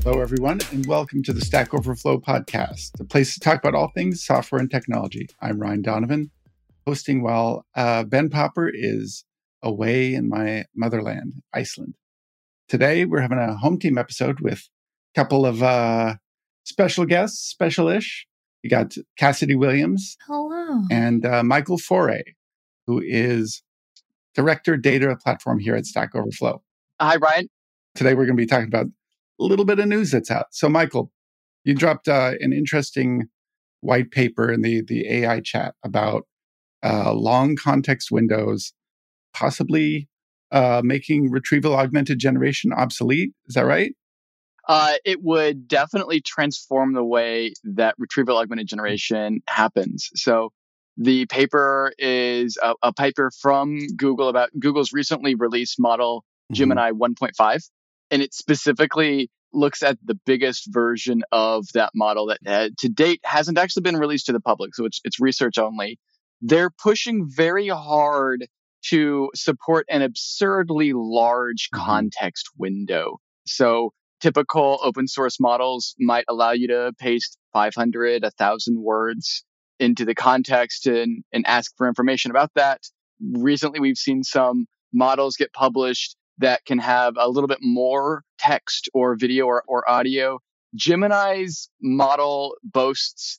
Hello, everyone, and welcome to the Stack Overflow podcast, the place to talk about all things software and technology. I'm Ryan Donovan, hosting while Ben Popper is away in my motherland, Iceland. Today, we're having a home team episode with a couple of special guests, special-ish. We got Cassidy Williams. Hello. And Michael Foray, who is Director Data Platform here at Stack Overflow. Hi, Ryan. Today, we're going to be talking about a little bit of news that's out. So, Michael, you dropped an interesting white paper in the AI chat about long context windows, possibly making retrieval augmented generation obsolete. Is that right? It would definitely transform the way that retrieval augmented generation happens. So the paper is a paper from Google about Google's recently released model, Gemini 1.5. And it specifically looks at the biggest version of that model that to date hasn't actually been released to the public. So it's research only. They're pushing very hard to support an absurdly large context window. So typical open source models might allow you to paste 500, 1,000 words into the context and ask for information about that. Recently, we've seen some models get published that can have a little bit more text or video or audio. Gemini's model boasts,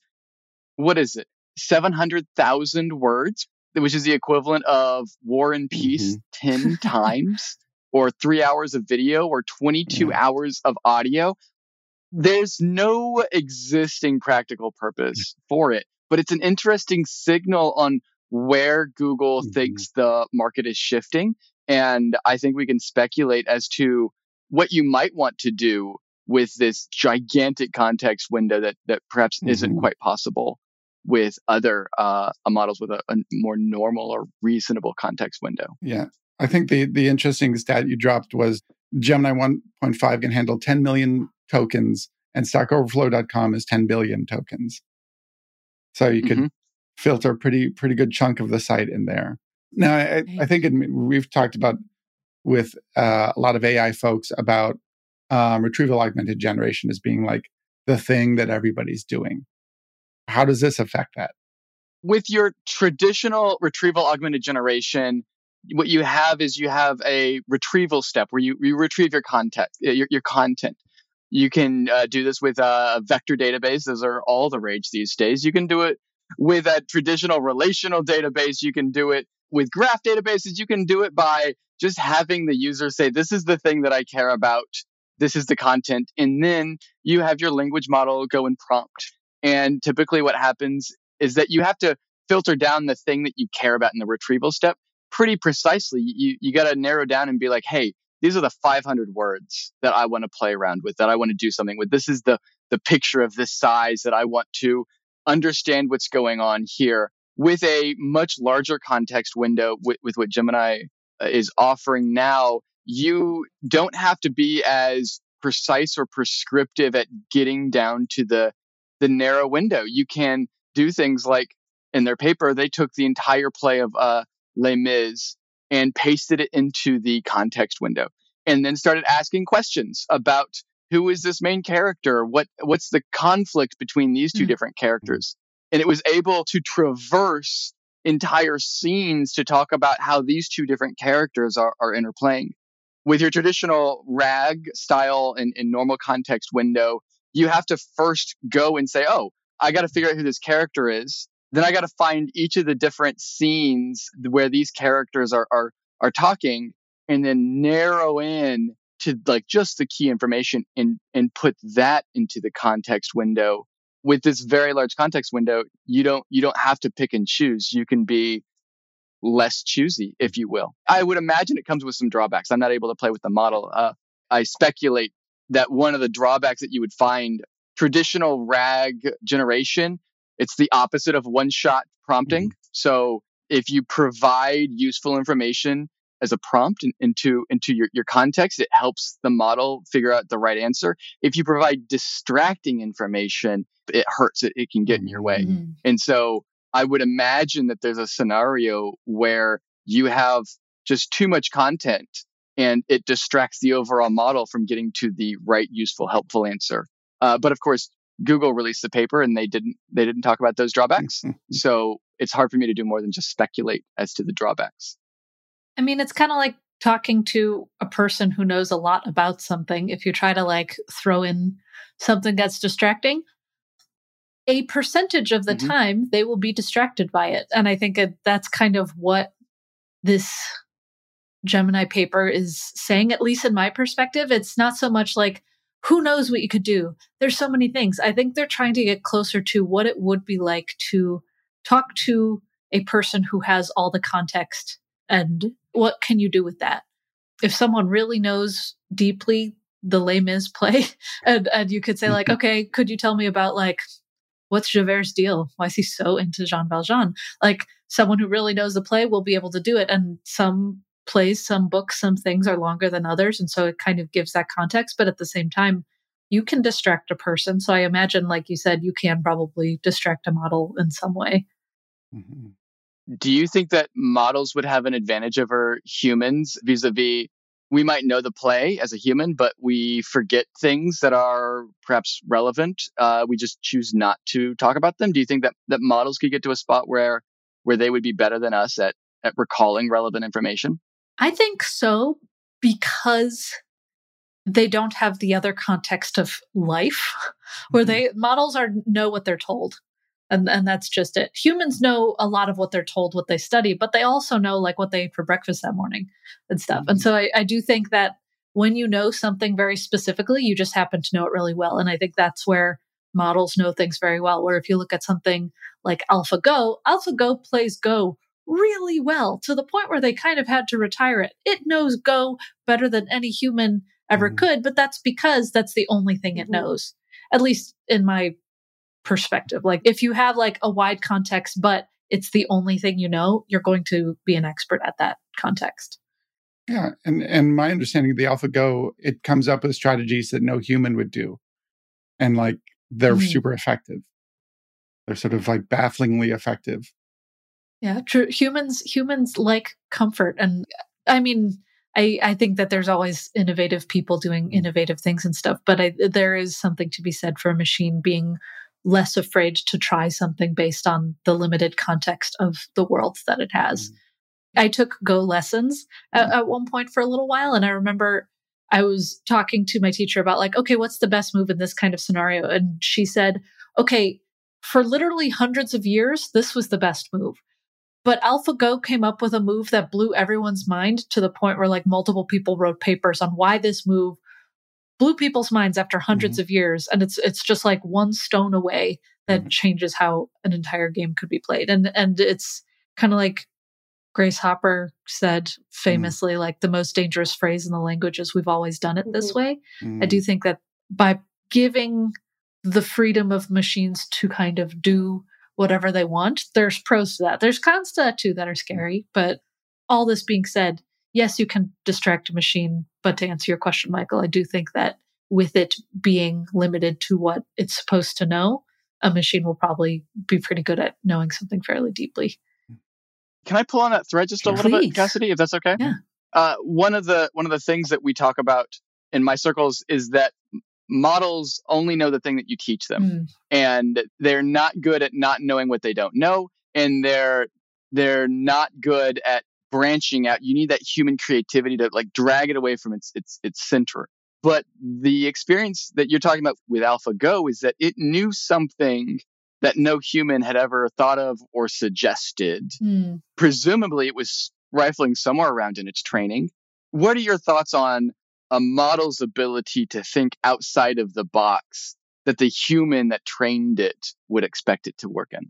700,000 words, which is the equivalent of War and Peace 10 times, or 3 hours of video, or 22 hours of audio. There's no existing practical purpose for it, but it's an interesting signal on where Google thinks the market is shifting. And I think we can speculate as to what you might want to do with this gigantic context window that perhaps isn't quite possible with other models with a more normal or reasonable context window. Yeah. I think the interesting stat you dropped was Gemini 1.5 can handle 10 million tokens and StackOverflow.com is 10 billion tokens. So you could filter a pretty good chunk of the site in there. Now, I think we've talked about with a lot of AI folks about retrieval augmented generation as being like the thing that everybody's doing. How does this affect that? With your traditional retrieval augmented generation, what you have is you have a retrieval step where you retrieve your content. You can do this with a vector database. Those are all the rage these days. You can do it with a traditional relational database. You can do it with graph databases. You can do it by just having the user say, this is the thing that I care about. This is the content. And then you have your language model go and prompt. And typically what happens is that you have to filter down the thing that you care about in the retrieval step pretty precisely. You got to narrow down and be like, hey, these are the 500 words that I want to play around with, that I want to do something with. This is the picture of this size that I want to understand what's going on here. With a much larger context window, with what Gemini is offering now, you don't have to be as precise or prescriptive at getting down to the narrow window. You can do things like, in their paper, they took the entire play of Les Mis and pasted it into the context window, and then started asking questions about who is this main character? What's the conflict between these two different characters? And it was able to traverse entire scenes to talk about how these two different characters are interplaying. With your traditional RAG style and normal context window, you have to first go and say, oh, I got to figure out who this character is. Then I got to find each of the different scenes where these characters are talking, and then narrow in to like just the key information and put that into the context window. With this very large context window, you don't have to pick and choose. You can be less choosy, if you will. I would imagine it comes with some drawbacks. I'm not able to play with the model. I speculate that one of the drawbacks that you would find, traditional RAG generation, it's the opposite of one-shot prompting. So if you provide useful information as a prompt into your context, it helps the model figure out the right answer. If you provide distracting information, it hurts it. It can get in your way. And so I would imagine that there's a scenario where you have just too much content and it distracts the overall model from getting to the right, useful, helpful answer. But of course, Google released the paper and they didn't talk about those drawbacks. So it's hard for me to do more than just speculate as to the drawbacks. I mean, it's kind of like talking to a person who knows a lot about something. If you try to like throw in something that's distracting, a percentage of the time they will be distracted by it. And I think that's kind of what this Gemini paper is saying, at least in my perspective. It's not so much like, who knows what you could do? There's so many things. I think they're trying to get closer to what it would be like to talk to a person who has all the context and what can you do with that? If someone really knows deeply the Les Mis play and you could say like, okay, could you tell me about like, what's Javert's deal? Why is he so into Jean Valjean? Like someone who really knows the play will be able to do it. And some plays, some books, some things are longer than others. And so it kind of gives that context. But at the same time, you can distract a person. So I imagine, like you said, you can probably distract a model in some way. Mm-hmm. Do you think that models would have an advantage over humans vis-a-vis, we might know the play as a human, but we forget things that are perhaps relevant. We just choose not to talk about them. Do you think that models could get to a spot where they would be better than us at recalling relevant information? I think so, because they don't have the other context of life, where models know what they're told. And that's just it. Humans know a lot of what they're told, what they study, but they also know like what they ate for breakfast that morning and stuff. And so I do think that when you know something very specifically, you just happen to know it really well. And I think that's where models know things very well. Where if you look at something like AlphaGo plays Go really well to the point where they kind of had to retire it. It knows Go better than any human ever could, but that's because that's the only thing it knows, at least in my perspective. Like if you have like a wide context, but it's the only thing you know, you're going to be an expert at that context. Yeah. And my understanding of the AlphaGo, it comes up with strategies that no human would do. And like they're super effective. They're sort of like bafflingly effective. Yeah, true. Humans like comfort. And I mean, I think that there's always innovative people doing innovative things and stuff, but there is something to be said for a machine being less afraid to try something based on the limited context of the world that it has. I took Go lessons at one point for a little while. And I remember I was talking to my teacher about like, okay, what's the best move in this kind of scenario? And she said, okay, for literally hundreds of years, this was the best move. But AlphaGo came up with a move that blew everyone's mind to the point where like multiple people wrote papers on why this move blew people's minds after hundreds of years. And it's just like one stone away that changes how an entire game could be played. And it's kind of like Grace Hopper said famously, like the most dangerous phrase in the language is we've always done it this way. I do think that by giving the freedom of machines to kind of do whatever they want, there's pros to that. There's cons to that too that are scary. But all this being said, yes, you can distract a machine. But to answer your question, Michael, I do think that with it being limited to what it's supposed to know, a machine will probably be pretty good at knowing something fairly deeply. Can I pull on that thread just a little bit, Cassidy, if that's okay? Yeah. One of the things that we talk about in my circles is that models only know the thing that you teach them, and they're not good at not knowing what they don't know, and they're not good at branching out. You need that human creativity to like drag it away from its center. But the experience that you're talking about with AlphaGo is that it knew something that no human had ever thought of or suggested. Presumably, it was rifling somewhere around in its training. What are your thoughts on a model's ability to think outside of the box that the human that trained it would expect it to work in?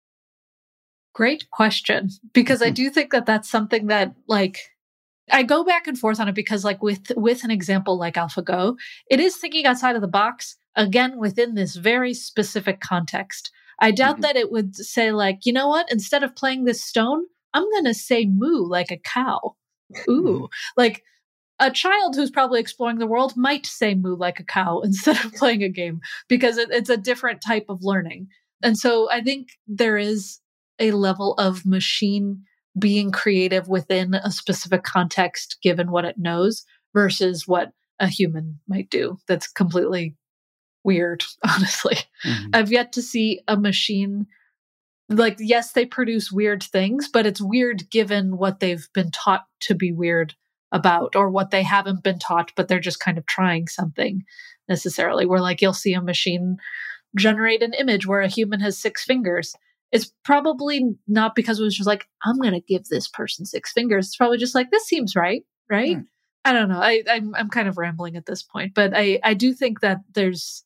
Great question, because I do think that that's something that like I go back and forth on it, because like with an example like AlphaGo, it is thinking outside of the box, again, within this very specific context. I doubt that it would say like, you know what, instead of playing this stone, I'm going to say moo like a cow. Ooh, like a child who's probably exploring the world might say moo like a cow instead of playing a game, because it's a different type of learning. And so I think there is a level of machine being creative within a specific context, given what it knows, versus what a human might do. That's completely weird, honestly. Mm-hmm. I've yet to see a machine, like, yes, they produce weird things, but it's weird given what they've been taught to be weird about, or what they haven't been taught, but they're just kind of trying something necessarily. Where, like, you'll see a machine generate an image where a human has 6 fingers. It's probably not because it was just like, I'm going to give this person 6 fingers. It's probably just like, this seems right? Yeah. I don't know. I'm kind of rambling at this point, but I do think that there's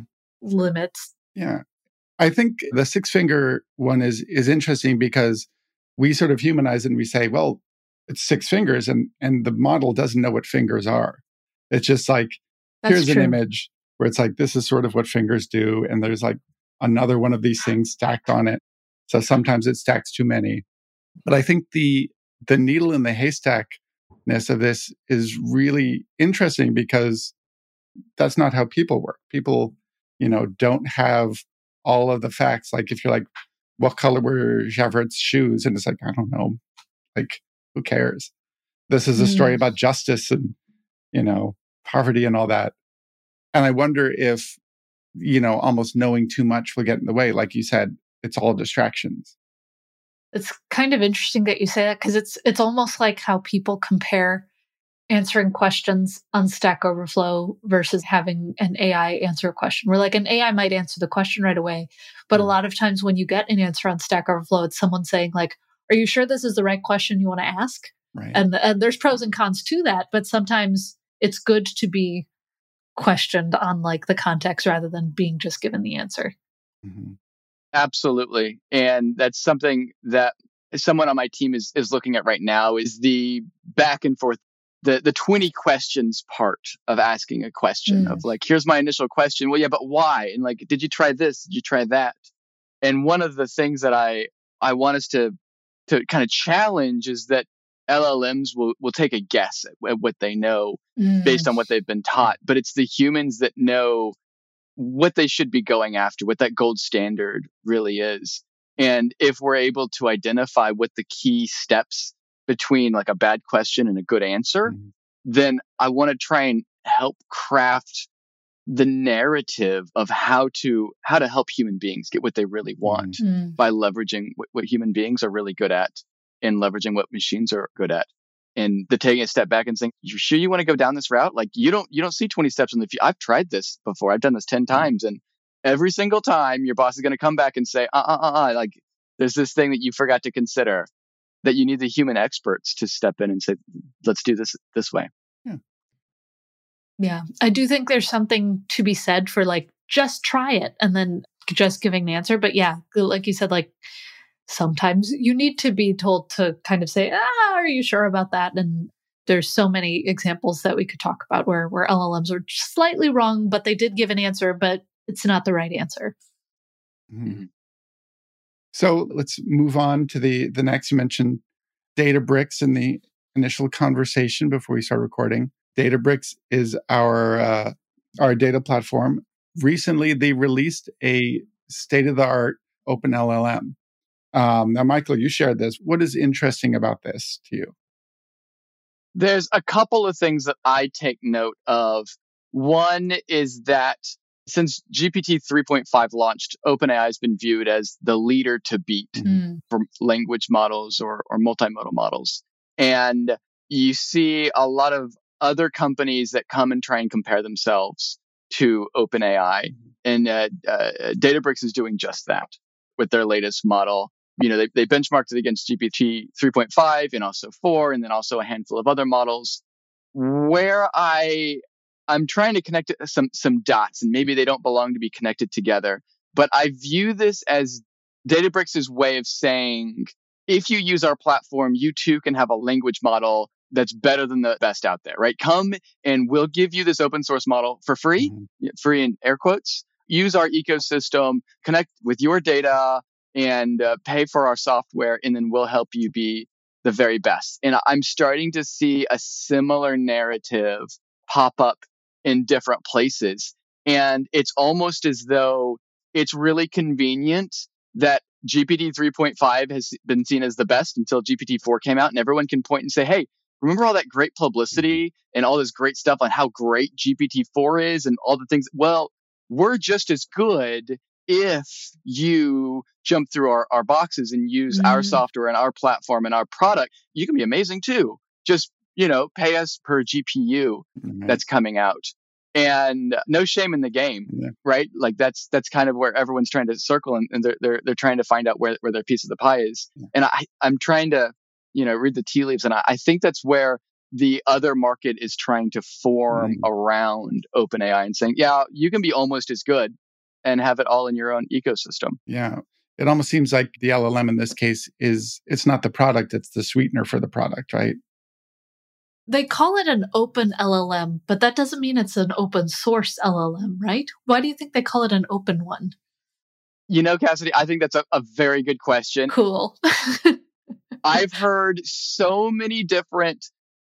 limits. Yeah. I think the 6-finger one is interesting because we sort of humanize it and we say, well, it's 6 fingers, and the model doesn't know what fingers are. It's just like, here's an image where it's like, this is sort of what fingers do. And there's like another one of these things stacked on it. So sometimes it stacks too many. But I think the needle in the haystackness of this is really interesting because that's not how people work. People, don't have all of the facts. Like if you're like, what color were Javret's shoes? And it's like, I don't know. Like, who cares? This is a story about justice and, poverty and all that. And I wonder if, almost knowing too much will get in the way. Like you said, it's all distractions. It's kind of interesting that you say that, because it's almost like how people compare answering questions on Stack Overflow versus having an AI answer a question. Where, like, an AI might answer the question right away, but a lot of times when you get an answer on Stack Overflow, it's someone saying like, are you sure this is the right question you want to ask? Right. And there's pros and cons to that, but sometimes it's good to be questioned on like the context rather than being just given the answer. Mm-hmm. Absolutely. And that's something that someone on my team is looking at right now, is the back and forth, the 20 questions part of asking a question of like, here's my initial question. Well, yeah, but why? And like, did you try this? Did you try that? And one of the things that I want us to kind of challenge is that LLMs will take a guess at what they know based on what they've been taught. But it's the humans that know what they should be going after, what that gold standard really is. And if we're able to identify what the key steps between like a bad question and a good answer, then I want to try and help craft the narrative of how to help human beings get what they really want by leveraging what human beings are really good at and leveraging what machines are good at. And the taking a step back and saying, you sure you want to go down this route? Like you don't see 20 steps in the future. I've tried this before. I've done this 10 times. And every single time your boss is going to come back and say, like there's this thing that you forgot to consider, that you need the human experts to step in and say, let's do this way. Yeah. I do think there's something to be said for like, just try it and then just giving the answer. But yeah, like you said, like sometimes you need to be told to kind of say, are you sure about that? And there's so many examples that we could talk about where LLMs are slightly wrong, but they did give an answer, but it's not the right answer. Mm-hmm. So let's move on to the next. You mentioned Databricks in the initial conversation before we start recording. Databricks is our data platform. Recently, they released a state-of-the-art OpenLLM. Now, Michael, you shared this. What is interesting about this to you? There's a couple of things that I take note of. One is that since GPT 3.5 launched, OpenAI has been viewed as the leader to beat for language models or multimodal models. And you see a lot of other companies that come and try and compare themselves to OpenAI. And Databricks is doing just that with their latest model. They benchmarked it against GPT 3.5 and also 4, and then also a handful of other models. Where I'm trying to connect some dots, and maybe they don't belong to be connected together, but I view this as Databricks' way of saying, if you use our platform, you too can have a language model that's better than the best out there, right? Come and we'll give you this open source model for free, free in air quotes. Use our ecosystem, connect with your data, and pay for our software, and then we'll help you be the very best. And I'm starting to see a similar narrative pop up in different places. And it's almost as though it's really convenient that GPT 3.5 has been seen as the best until GPT 4 came out, and everyone can point and say, hey, remember all that great publicity and all this great stuff on how great GPT 4 is and all the things? Well, we're just as good if you jump through our boxes and use our software and our platform and our product. You can be amazing too. Just, pay us per GPU that's coming out. And no shame in the game, right? Like that's kind of where everyone's trying to circle, and they're trying to find out where their piece of the pie is. And I'm trying to, read the tea leaves, and I think that's where the other market is trying to form around OpenAI and saying, yeah, you can be almost as good and have it all in your own ecosystem. Yeah. It almost seems like the LLM in this case it's not the product, it's the sweetener for the product, right? They call it an open LLM, but that doesn't mean it's an open source LLM, right? Why do you think they call it an open one? Cassidy, I think that's a very good question. Cool. I've heard so many different,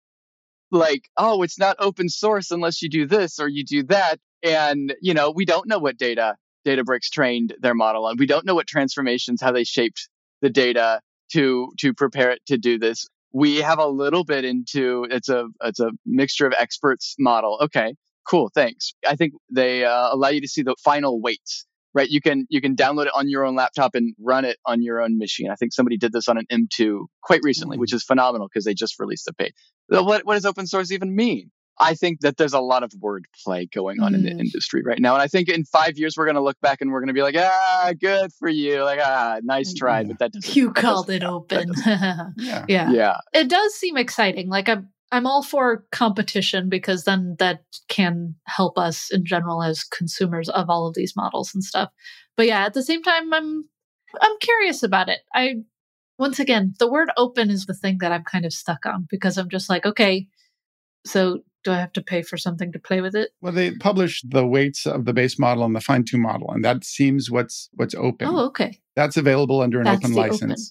it's not open source unless you do this or you do that. And, we don't know what data Databricks trained their model on. We don't know what transformations, how they shaped the data to prepare it to do this. We have a little bit into it's a mixture of experts model. Okay, cool, thanks. I think they allow you to see the final weights, right? You can download it on your own laptop and run it on your own machine. I think somebody did this on an M2 quite recently, which is phenomenal because they just released the page. What does open source even mean? I think that there's a lot of wordplay going on in the industry right now. And I think in 5 years, we're going to look back and we're going to be like, good for you. Nice try. But that doesn't. You called it open. Yeah. It does seem exciting. Like I'm all for competition because then that can help us in general as consumers of all of these models and stuff. But yeah, at the same time, I'm curious about it. Once again, the word open is the thing that I'm kind of stuck on because I'm just like, okay, so do I have to pay for something to play with it? Well, they publish the weights of the base model and the fine-tune model, and that seems what's open. Oh, okay. That's available under an open license.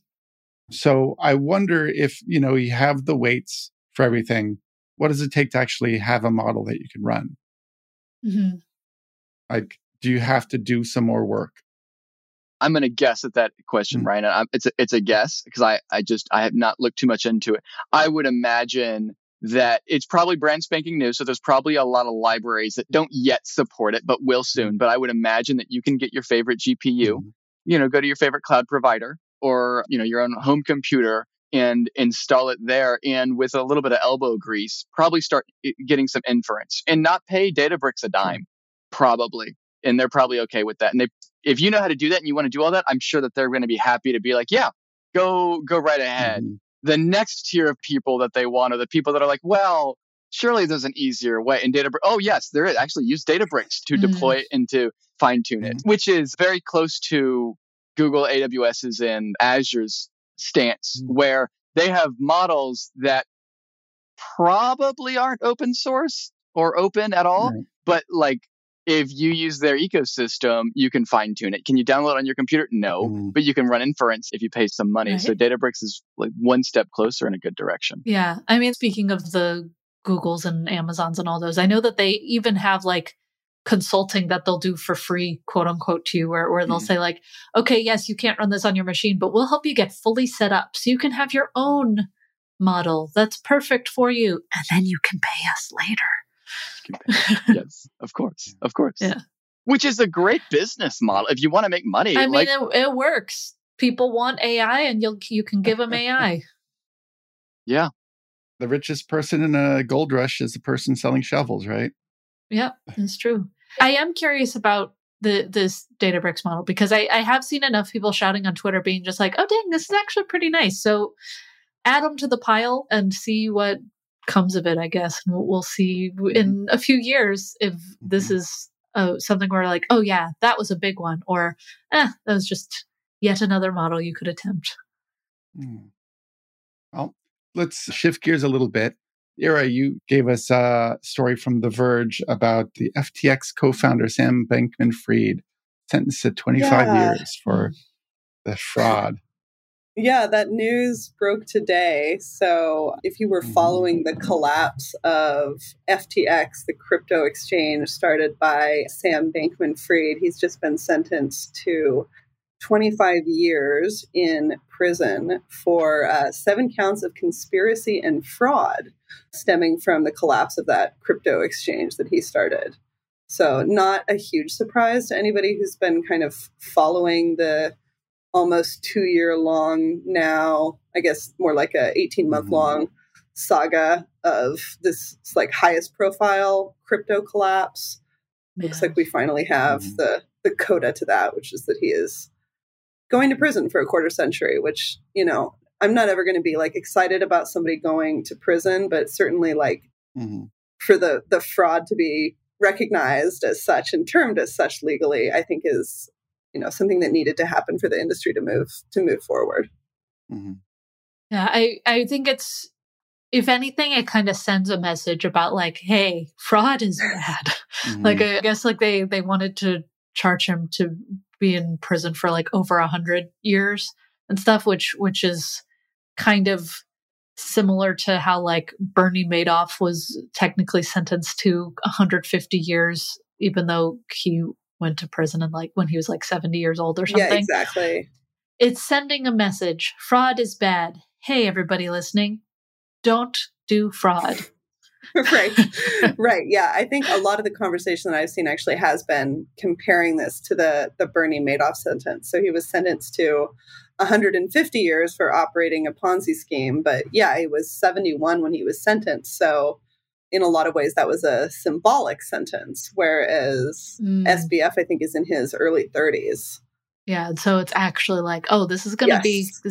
So I wonder if, you have the weights for everything, what does it take to actually have a model that you can run? Mm-hmm. Like, do you have to do some more work? I'm going to guess at that question, Ryan. It's a guess because I have not looked too much into it. I would imagine that it's probably brand spanking new. So there's probably a lot of libraries that don't yet support it, but will soon. But I would imagine that you can get your favorite GPU, go to your favorite cloud provider or, your own home computer and install it there. And with a little bit of elbow grease, probably start getting some inference and not pay Databricks a dime, probably. And they're probably okay with that. And if you know how to do that and you want to do all that, I'm sure that they're going to be happy to be like, yeah, go right ahead. The next tier of people that they want are the people that are like, well, surely there's an easier way. And Databricks, oh yes, there is. Actually use Databricks to deploy it and to fine tune it, which is very close to Google, AWS's and Azure's stance, where they have models that probably aren't open source or open at all, but if you use their ecosystem, you can fine tune it. Can you download it on your computer? No, but you can run inference if you pay some money. Right. So Databricks is one step closer in a good direction. Yeah. I mean, speaking of the Googles and Amazons and all those, I know that they even have consulting that they'll do for free, quote unquote, to you, where they'll say okay, yes, you can't run this on your machine, but we'll help you get fully set up so you can have your own model that's perfect for you. And then you can pay us later. Yes, of course. Yeah. Which is a great business model if you want to make money. I mean, it works. People want AI, and you can give them AI. Yeah. The richest person in a gold rush is the person selling shovels, right? Yeah, that's true. I am curious about this Databricks model because I have seen enough people shouting on Twitter being just like, oh, dang, this is actually pretty nice. So add them to the pile and see what comes of it, I guess. And we'll see in a few years if this is something where oh yeah, that was a big one, or that was just yet another model you could attempt. Well, let's shift gears a little bit. Ira, you gave us a story from The Verge about the FTX co-founder Sam Bankman-Fried sentenced to 25 years for the fraud. Yeah, that news broke today. So if you were following the collapse of FTX, the crypto exchange started by Sam Bankman-Fried, he's just been sentenced to 25 years in prison for 7 counts of conspiracy and fraud stemming from the collapse of that crypto exchange that he started. So not a huge surprise to anybody who's been kind of following the almost 2-year long now, I guess more like a 18-month long saga of this like highest profile crypto collapse. Looks like we finally have the coda to that, which is that he is going to prison for a quarter century, which, you know, I'm not ever going to be like excited about somebody going to prison, but certainly like for the fraud to be recognized as such and termed as such legally, I think is, you know, something that needed to happen for the industry to move forward. Yeah, I think it's, if anything, it kind of sends a message about like, hey, fraud is bad. Like, I guess like they wanted to charge him to be in prison for like over 100 years and stuff, which is kind of similar to how like Bernie Madoff was technically sentenced to 150 years, even though he went to prison and like when he was like 70 years old or something. Yeah, exactly. It's sending a message. Fraud is bad. Hey, everybody listening, don't do fraud. Right. Yeah. I think a lot of the conversation that I've seen actually has been comparing this to the Bernie Madoff sentence. So he was sentenced to 150 years for operating a Ponzi scheme. But yeah, he was 71 when he was sentenced. So in a lot of ways, that was a symbolic sentence, whereas SBF, I think, is in his early 30s. Yeah, so it's actually like, oh, this is not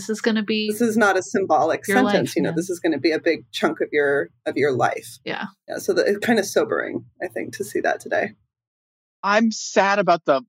a symbolic sentence. Life, you know, this is going to be a big chunk of your life. Yeah. So it's kind of sobering, I think, to see that today. I'm sad about the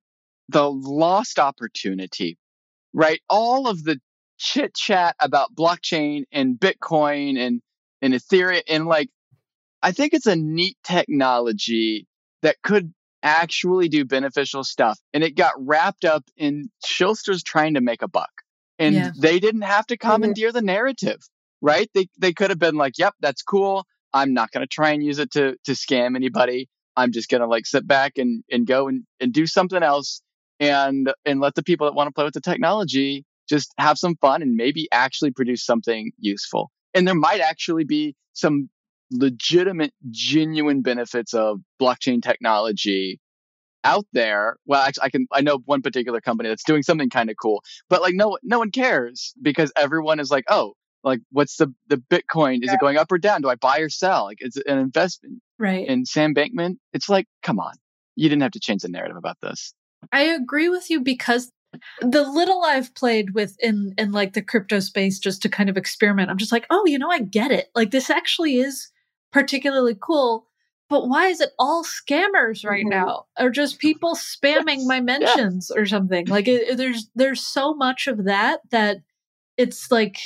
lost opportunity, right? All of the chit chat about blockchain and Bitcoin and Ethereum, and like, I think it's a neat technology that could actually do beneficial stuff. And it got wrapped up in shilsters trying to make a buck. And they didn't have to commandeer the narrative, right? They could have been like, yep, that's cool. I'm not going to try and use it to scam anybody. I'm just going to like sit back and go and do something else and let the people that want to play with the technology just have some fun and maybe actually produce something useful. And there might actually be some legitimate, genuine benefits of blockchain technology out there. Well, I know one particular company that's doing something kind of cool, but like no one cares because everyone is like, oh, like what's the Bitcoin? Is it going up or down? Do I buy or sell? Like it's an investment, right? And Sam Bankman, it's like, come on, you didn't have to change the narrative about this. I agree with you because the little I've played with in like the crypto space just to kind of experiment, I'm just like, oh, you know, I get it. Like this actually is particularly cool, but why is it all scammers right now, or just people spamming my mentions or something? Like there's so much of that it's like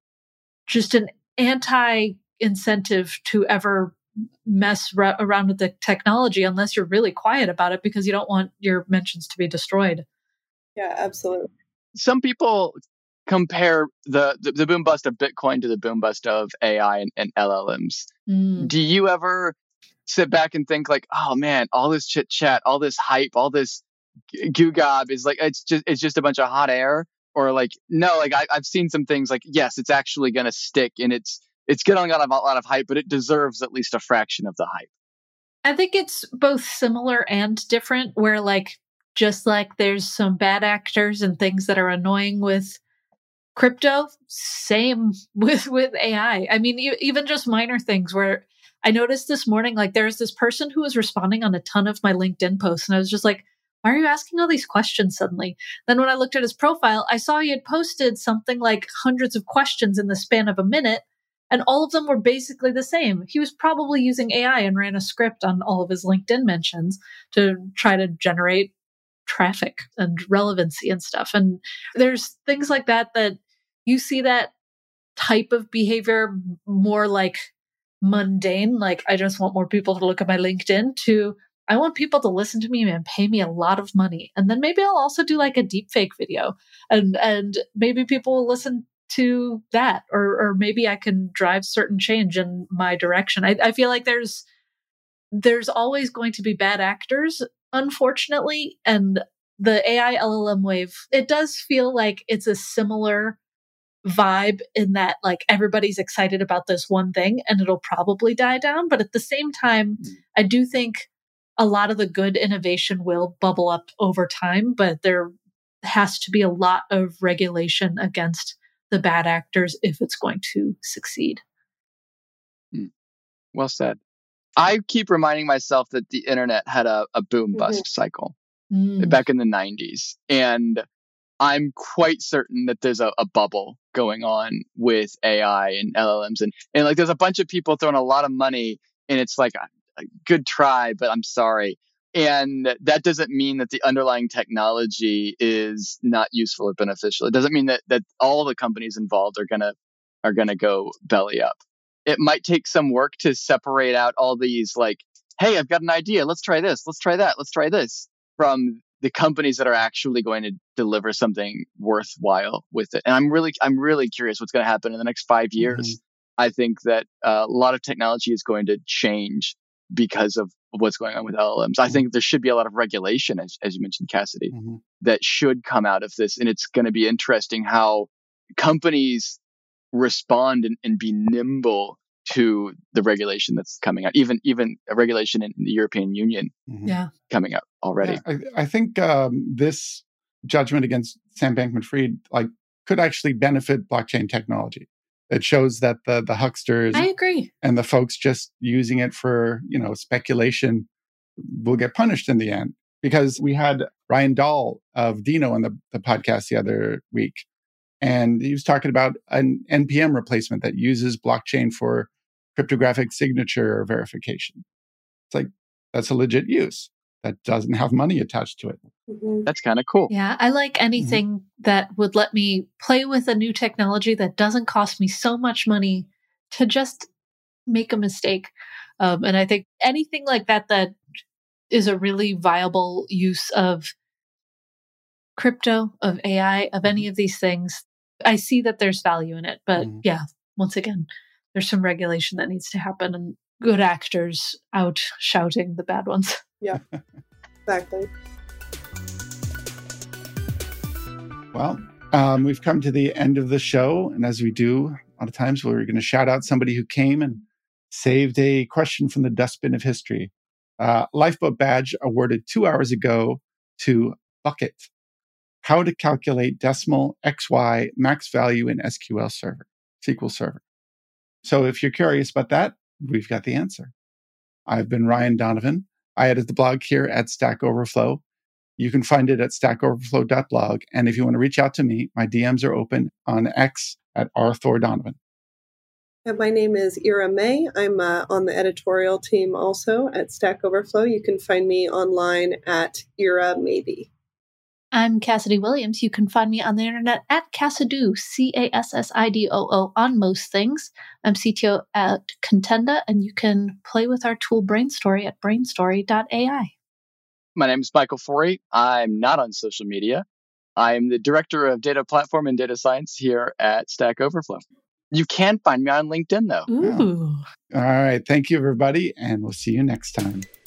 just an anti-incentive to ever mess around with the technology unless you're really quiet about it because you don't want your mentions to be destroyed. Yeah, absolutely. Some people compare the boom bust of Bitcoin to the boom bust of AI and LLMs. Do you ever sit back and think like, oh man, all this chit chat, all this hype, all this goo gob is like, it's just a bunch of hot air? Or like, no, like I've seen some things like, yes, it's actually going to stick and it's getting a lot of hype, but it deserves at least a fraction of the hype. I think it's both similar and different where like, just like there's some bad actors and things that are annoying with crypto, same with AI. I mean, even just minor things where I noticed this morning, like there's this person who was responding on a ton of my LinkedIn posts. And I was just like, why are you asking all these questions suddenly? Then when I looked at his profile, I saw he had posted something like hundreds of questions in the span of a minute. And all of them were basically the same. He was probably using AI and ran a script on all of his LinkedIn mentions to try to generate traffic and relevancy and stuff. And there's things like that you see that type of behavior more like mundane, like I just want more people to look at my LinkedIn, to I want people to listen to me and pay me a lot of money. And then maybe I'll also do like a deepfake video and maybe people will listen to that, or maybe I can drive certain change in my direction. I feel like there's always going to be bad actors, unfortunately, and the AI LLM wave, it does feel like it's a similar vibe in that like everybody's excited about this one thing and it'll probably die down. But at the same time, I do think a lot of the good innovation will bubble up over time, but there has to be a lot of regulation against the bad actors if it's going to succeed. Well said. I keep reminding myself that the internet had a boom bust cycle back in the 90s. And I'm quite certain that there's a bubble going on with AI and LLMs. And like there's a bunch of people throwing a lot of money and it's like a good try, but I'm sorry. And that doesn't mean that the underlying technology is not useful or beneficial. It doesn't mean that all the companies involved are gonna go belly up. It might take some work to separate out all these like, hey, I've got an idea. Let's try this. Let's try that. Let's try this, from the companies that are actually going to deliver something worthwhile with it. And I'm really curious what's going to happen in the next 5 years. I think that a lot of technology is going to change because of what's going on with LLMs. I think there should be a lot of regulation, as you mentioned, Cassidy, that should come out of this. And it's going to be interesting how companies respond and be nimble to the regulation that's coming out, even a regulation in the European Union coming out already. Yeah, I think this judgment against Sam Bankman-Fried could actually benefit blockchain technology. It shows that the hucksters, I agree, and the folks just using it for speculation will get punished in the end. Because we had Ryan Dahl of Dino on the podcast the other week, and he was talking about an NPM replacement that uses blockchain for cryptographic signature verification. It's like, that's a legit use that doesn't have money attached to it. That's kind of cool. Yeah, I like anything that would let me play with a new technology that doesn't cost me so much money to just make a mistake. And I think anything like that is a really viable use of crypto, of AI, of any of these things. I see that there's value in it. But yeah, once again, there's some regulation that needs to happen and good actors out shouting the bad ones. Yeah, exactly. Well, we've come to the end of the show. And as we do a lot of times, we're going to shout out somebody who came and saved a question from the dustbin of history. Lifeboat badge awarded 2 hours ago to Bucket. How to calculate decimal XY max value in SQL Server. So if you're curious about that, we've got the answer. I've been Ryan Donovan. I edit the blog here at Stack Overflow. You can find it at stackoverflow.blog. And if you want to reach out to me, my DMs are open on X at rthordonovan. And my name is Ira May. I'm on the editorial team also at Stack Overflow. You can find me online at Ira Maybe. I'm Cassidy Williams. You can find me on the internet at Cassidoo, Cassidoo, on most things. I'm CTO at Contenda, and you can play with our tool Brainstory at brainstory.ai. My name is Michael Forey. I'm not on social media. I'm the Director of Data Platform and Data Science here at Stack Overflow. You can find me on LinkedIn, though. Ooh. All right. Thank you, everybody, and we'll see you next time.